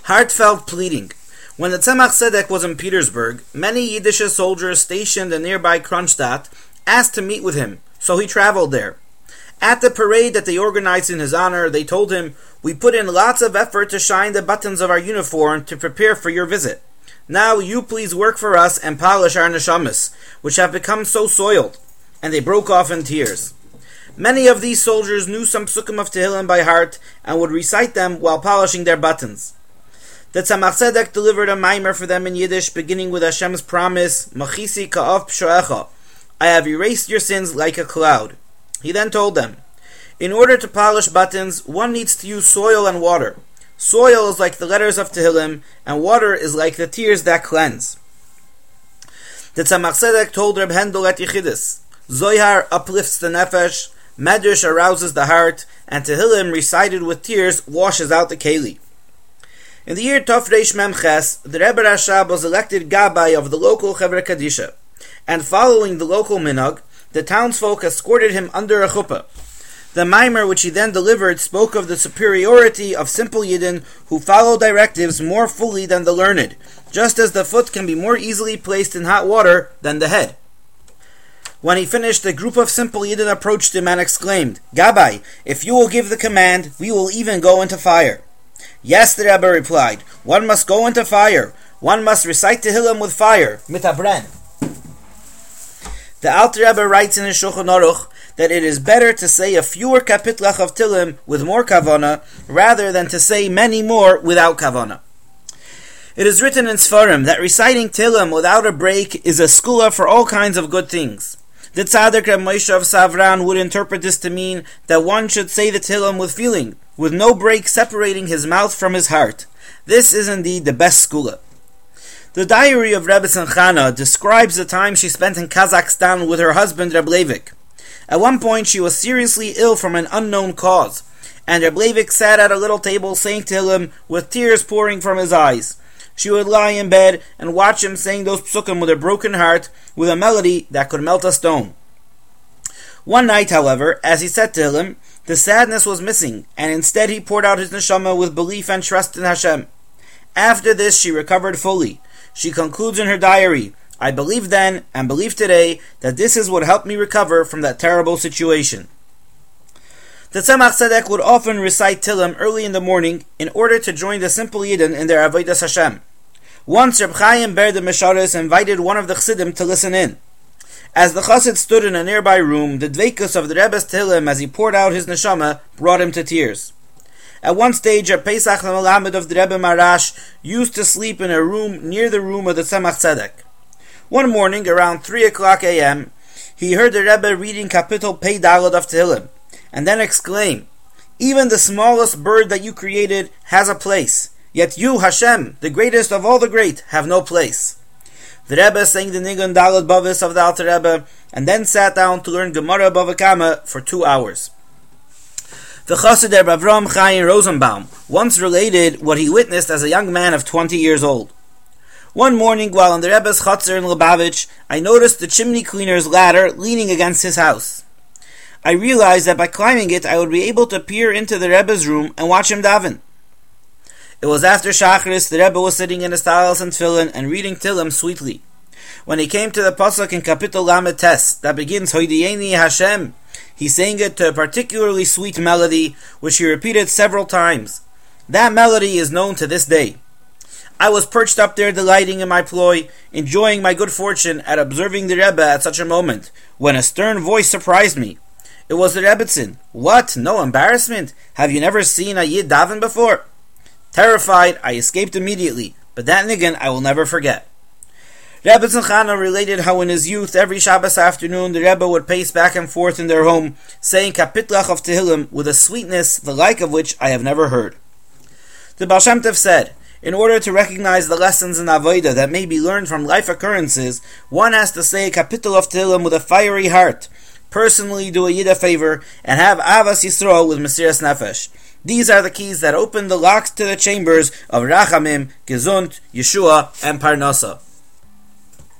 Heartfelt pleading. When the Tzemach Tzedek was in Petersburg, many Yiddish soldiers stationed in nearby Kronstadt asked to meet with him, so he traveled there. At the parade that they organized in his honor, they told him, "We put in lots of effort to shine the buttons of our uniform to prepare for your visit. Now you please work for us and polish our neshamas, which have become so soiled." And they broke off in tears. Many of these soldiers knew some psukim of Tehillim by heart and would recite them while polishing their buttons. The Tzemach Tzedek delivered a maimer for them in Yiddish, beginning with Hashem's promise, "Machisi ka'af pshoecha," I have erased your sins like a cloud. He then told them, in order to polish buttons, one needs to use soil and water. Soil is like the letters of Tehillim, and water is like the tears that cleanse. The Tzemach Tzedek told Reb Hendel at Yechidus, Zohar uplifts the nefesh, Medrash arouses the heart, and Tehillim recited with tears washes out the keli. In the year Tov Reish Mem Ches, the Rebbe Rashab was elected Gabbai of the local Chevra Kadisha, and following the local minhag, the townsfolk escorted him under a chuppah. The maimer which he then delivered spoke of the superiority of simple Yidden who follow directives more fully than the learned, just as the foot can be more easily placed in hot water than the head. When he finished, a group of simple Yidden approached him and exclaimed, "Gabbai, if you will give the command, we will even go into fire." "Yes," the Rebbe replied, "one must go into fire. One must recite Tehillim with fire, mitabren." The Alter Rebbe writes in his Shulchan Aruch that it is better to say a fewer kapitlach of Tehillim with more kavana rather than to say many more without kavana. It is written in Sfarim that reciting Tehillim without a break is a skula for all kinds of good things. The Tzaddik Reb Moshe of Savran would interpret this to mean that one should say the Tehillim with feeling, with no break separating his mouth from his heart. This is indeed the best skula. The diary of Rebbetzin Chana describes the time she spent in Kazakhstan with her husband Reb Leivik. At one point she was seriously ill from an unknown cause, and Reb Leivik sat at a little table saying Tehillim with tears pouring from his eyes. She would lie in bed and watch him saying those psukim with a broken heart, with a melody that could melt a stone. One night, however, as he said Tehillim, the sadness was missing, and instead he poured out his neshama with belief and trust in Hashem. After this she recovered fully. She concludes in her diary, "I believed then and believe today that this is what helped me recover from that terrible situation." The Tzemach Tzedek would often recite Tehillim early in the morning in order to join the simple Yidden in their Avodas Hashem. Once Reb Chaim Ber the Mesharis invited one of the Chassidim to listen in. As the Chassid stood in a nearby room, the dveikus of the Rebbe's Tehillim as he poured out his neshama brought him to tears. At one stage, a Pesach Melamed of the Rebbe Marash used to sleep in a room near the room of the Tzemach Tzedek. One morning, around 3 o'clock a.m., he heard the Rebbe reading Kapitel Pei Daled of Tehillim, and then exclaim, "Even the smallest bird that you created has a place, yet you, Hashem, the greatest of all the great, have no place." The Rebbe sang the Nigun Daled Bavis of the Alter Rebbe, and then sat down to learn Gemara Bava Kama for 2 hours. The Chassid Reb Avram Chaim Rosenbaum once related what he witnessed as a young man of 20 years old. One morning, while in the Rebbe's Chatzar in Lubavitch, I noticed the chimney cleaner's ladder leaning against his house. I realized that by climbing it, I would be able to peer into the Rebbe's room and watch him daven. It was after Shacharis, the Rebbe was sitting in his talis and tefillin and reading Tehillim sweetly. When he came to the pasuk in Kapitel Lamed Tes that begins Hoidiyeni Hashem, he sang it to a particularly sweet melody, which he repeated several times. That melody is known to this day. I was perched up there delighting in my ploy, enjoying my good fortune at observing the Rebbe at such a moment, when a stern voice surprised me. It was the Rebbetzin. "What? No embarrassment? Have you never seen a Yid daven before?" Terrified, I escaped immediately, but that nigun I will never forget. Rebbetzin Chana related how in his youth, every Shabbos afternoon, the Rebbe would pace back and forth in their home, saying Kapitlach of Tehillim with a sweetness the like of which I have never heard. The Baal Shem Tov said, in order to recognize the lessons in Avodah that may be learned from life occurrences, one has to say a Kapitel of Tehillim with a fiery heart, personally do a Yid a favor, and have Avas Yisrael with Mesiras Nefesh. These are the keys that open the locks to the chambers of Rachamim, Gesund, Yeshua, and Parnasa.